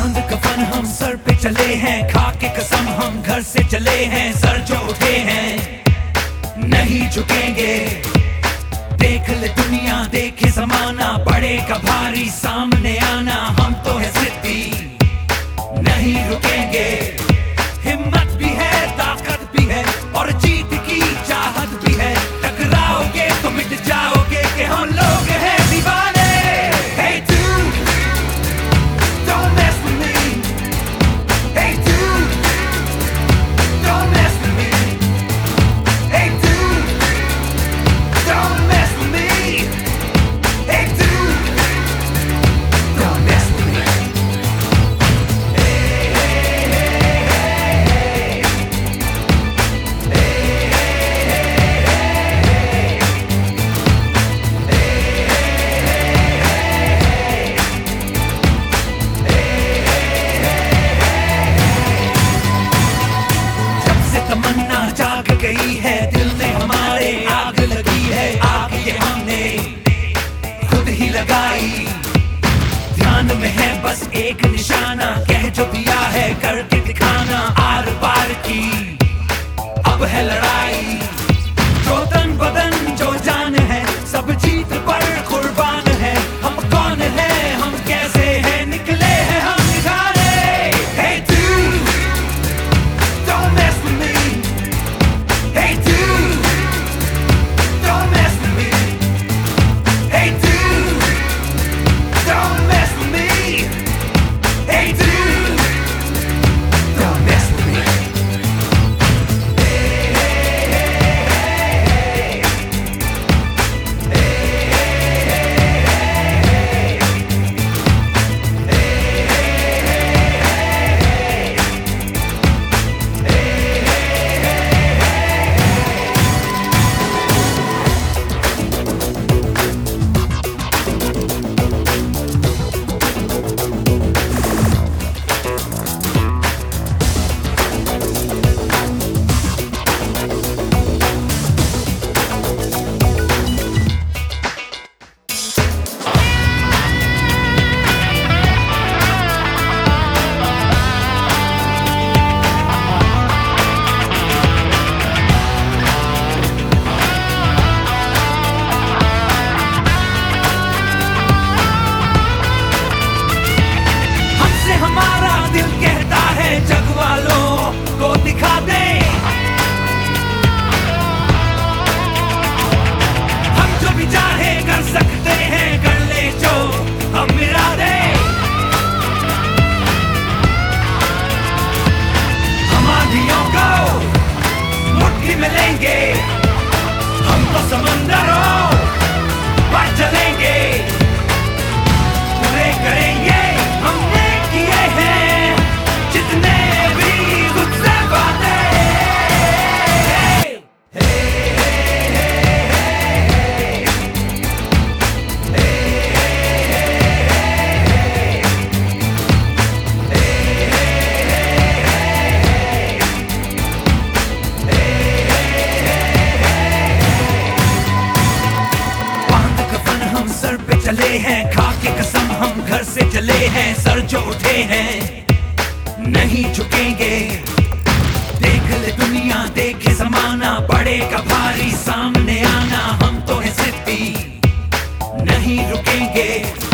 बांध कफन हम सर पे चले हैं, खा के कसम हम घर से चले हैं। सर जो उठे हैं नहीं झुकेंगे, देख ले दुनिया देखे जमाना, पड़ेगा भारी सामने आना। हम तो है जिद्दी नहीं रुकेंगे, हिम्मत भी है ताकत भी है और जीत की चाहत भी है। टकराओगे तो मिट जाओगे कि हम लोग हैं दीवाने। Hey dude, don't mess with me. Hey dude, don't mess with me. Hey dude, don't mess with me. Hey dude, don't mess with me. तमन्ना जाग गई है दिल में हमारे, आग लगी है आग ये हमने खुद ही लगाई। ध्यान में है बस एक निशाना, कह जो दिया है करके दिखाना। आर पार की अब है लड़ाई, जो तन बदन जो जान है सब जीत पर कुर्बान है। हम कौन है हम कैसे हैं निकले हैं हम निखारे। Hey dude, don't mess with me. Hey dude, don't mess with me. Hey dude, don't mess with me. Hey dude, don't mess with me. हमारा दिल कहता है जग वालों को दिखा दे, हम जो भी चाहे कर सकते हैं, कर ले जो हम मिला दे। हम आंधियों को मुट्ठी में लेंगे, हम तो समंदरों पर चलेंगे, पूरे करेंगे हमने किए हैं जितने भी गुस्से बातें। बांध कफन हम सर पे चले हैं, खा के कसम हम घर से चले हैं। सर जो उठे हैं नहीं झुकेंगे, देख ले दुनिया देखे जमाना, पड़ेगा भारी सामने आना। हम तो है जिद्दी नहीं रुकेंगे।